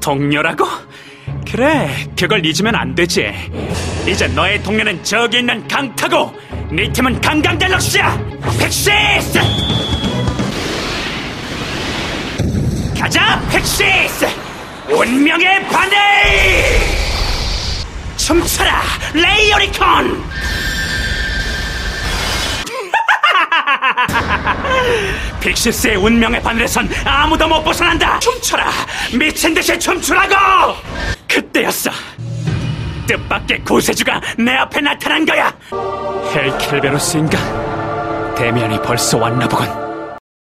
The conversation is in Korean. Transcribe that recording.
동료라고? 그래, 그걸 잊으면 안 되지. 이제 너의 동료는 저기 있는 강타고 네 팀은 강강갤럭시야. 픽시스! 가자, 픽시스! 운명의 바늘! 춤춰라, 레이오리콘! 픽시스의 운명의 바늘에선 아무도 못 벗어난다. 춤춰라, 미친듯이 춤추라고! 그때였어. 뜻밖의 구세주가 내 앞에 나타난 거야. 헬켈베로스인가? 데미안이 벌써 왔나 보군.